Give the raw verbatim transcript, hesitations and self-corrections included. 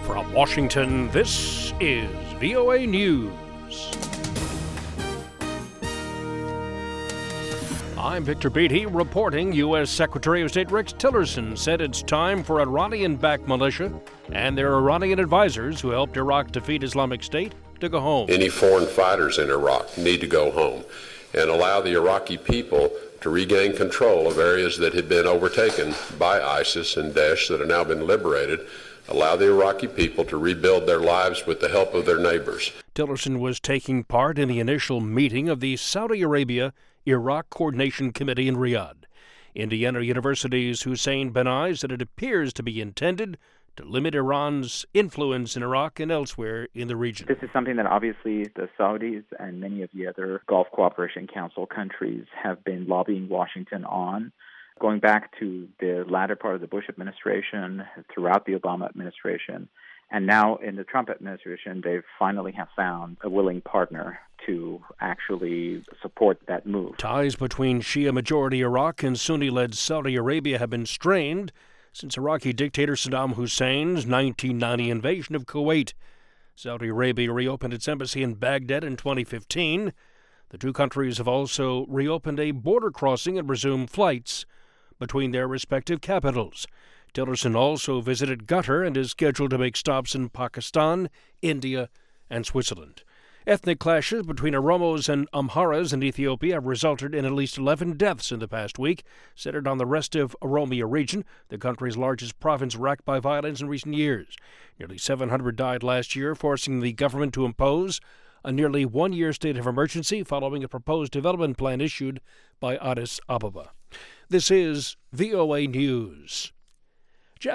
From Washington, this is V O A News. I'm Victor Beatty reporting. U S. Secretary of State Rex Tillerson said it's time for Iranian-backed militia and their Iranian advisors who helped Iraq defeat Islamic State to go home. Any foreign fighters in Iraq need to go home and allow the Iraqi people to regain control of areas that had been overtaken by ISIS and Daesh that have now been liberated. Allow the Iraqi people to rebuild their lives with the help of their neighbors. Tillerson was taking part in the initial meeting of the Saudi Arabia-Iraq Coordination Committee in Riyadh. Indiana University's Hussein Benai said it appears to be intended to limit Iran's influence in Iraq and elsewhere in the region. This is something that obviously the Saudis and many of the other Gulf Cooperation Council countries have been lobbying Washington on. Going back to the latter part of the Bush administration, throughout the Obama administration, and now in the Trump administration, they finally have found a willing partner to actually support that move. Ties between Shia-majority Iraq and Sunni-led Saudi Arabia have been strained since Iraqi dictator Saddam Hussein's nineteen ninety invasion of Kuwait. Saudi Arabia reopened its embassy in Baghdad in twenty fifteen. The two countries have also reopened a border crossing and resumed flights between their respective capitals. Tillerson also visited Qatar and is scheduled to make stops in Pakistan, India, and Switzerland. Ethnic clashes between Oromos and Amharas in Ethiopia have resulted in at least eleven deaths in the past week, centered on the restive Oromia region, the country's largest province racked by violence in recent years. Nearly seven hundred died last year, forcing the government to impose a nearly one-year state of emergency following a proposed development plan issued by Addis Ababa. This is V O A News.